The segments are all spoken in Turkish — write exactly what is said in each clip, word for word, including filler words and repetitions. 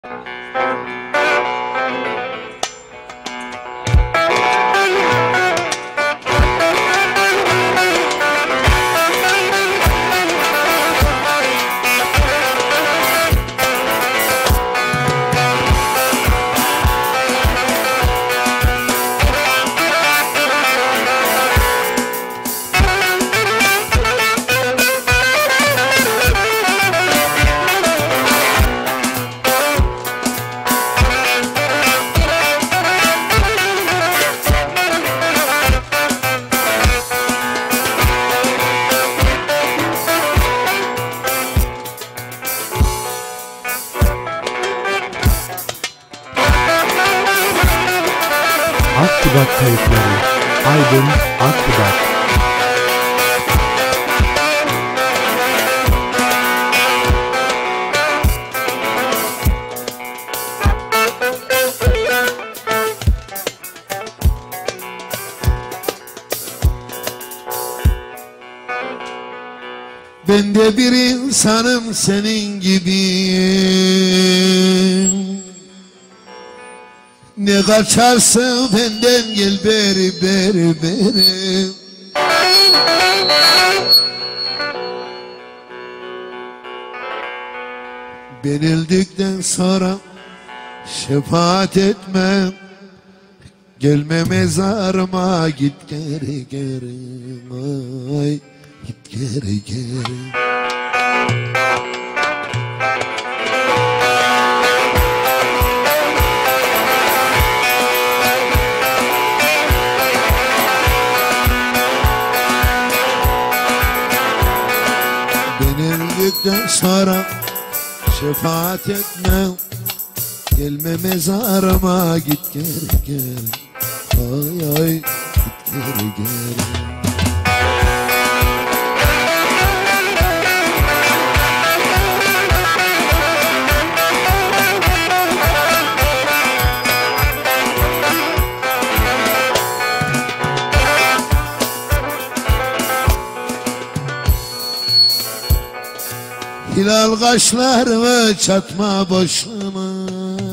Akbudak kayıtları. Aydın Akbudak. Ben de bir insanım senin gibiyim. Ne kaçarsın benden gel beri beri beri. Ben öldükten sonra şefaat etmem. Gelme mezarıma git geri geri. Ay git geri geri. Öldükten sonra şefaat etmem. Gelme mezarıma git geri geri. Ay ay git geri geri. Hilal kaşlarımı çatma boşuna.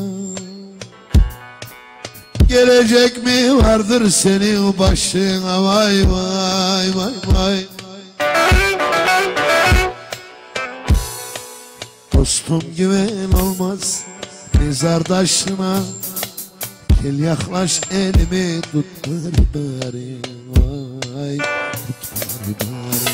Gelecek mi vardır senin başına, vay vay vay vay. Dostum güven olmaz mezardaşına. Gel yaklaş elimi tut bari bari, vay tut bari bari.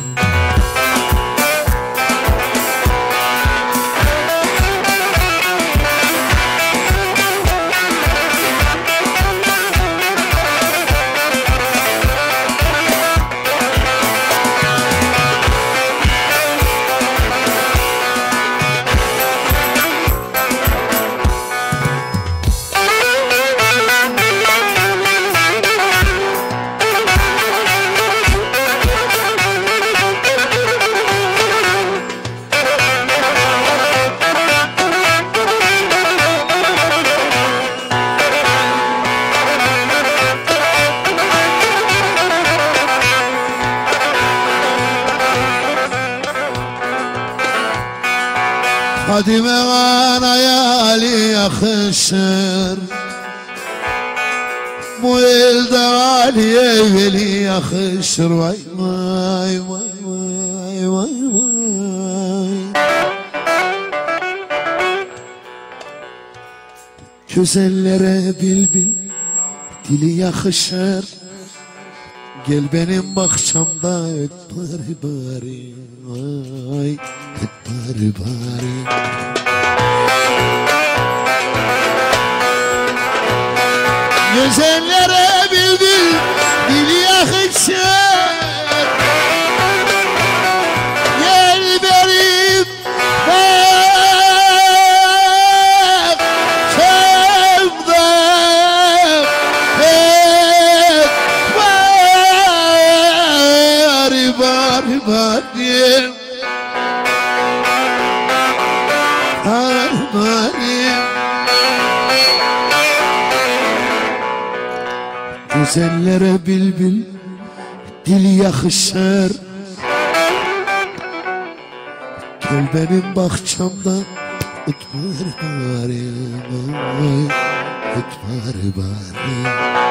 Fadime anaya Ali yakışır. Bu elde Ali'ye Veli yakışır. Vay vay vay vay vay vay. Güzellere bilbil dili yakışır. Gel benim bahçamda öt bari bari, vay öt bari bari. Güzellere bilbil dili yakışır. Gel benim bahçamda bari bari, bari bari. Güzellere bilbil dili yakışır. Gel benim bahçamda Utmar bari, utmar bari.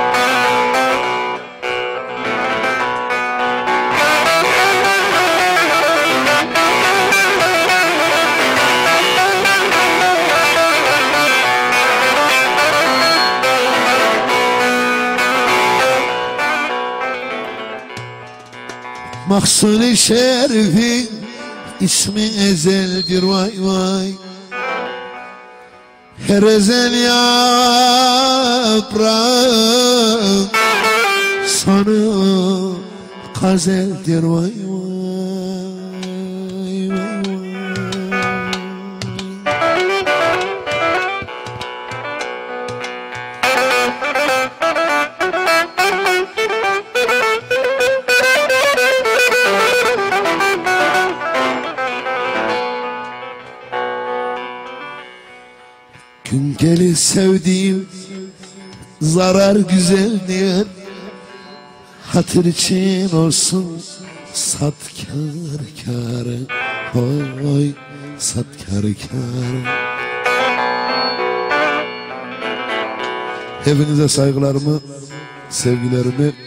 Mahsul-i Şerif'in ismi ezeldir vay vay. Her ezel yaprağın sonu gazeldir vay vay vay vay. Gün gelir sevdiğim zarar güzeldir. Hatır için olsun sat kâr kârı. Oy sat kâr kârı. Hepinize saygılarımı, sevgilerimi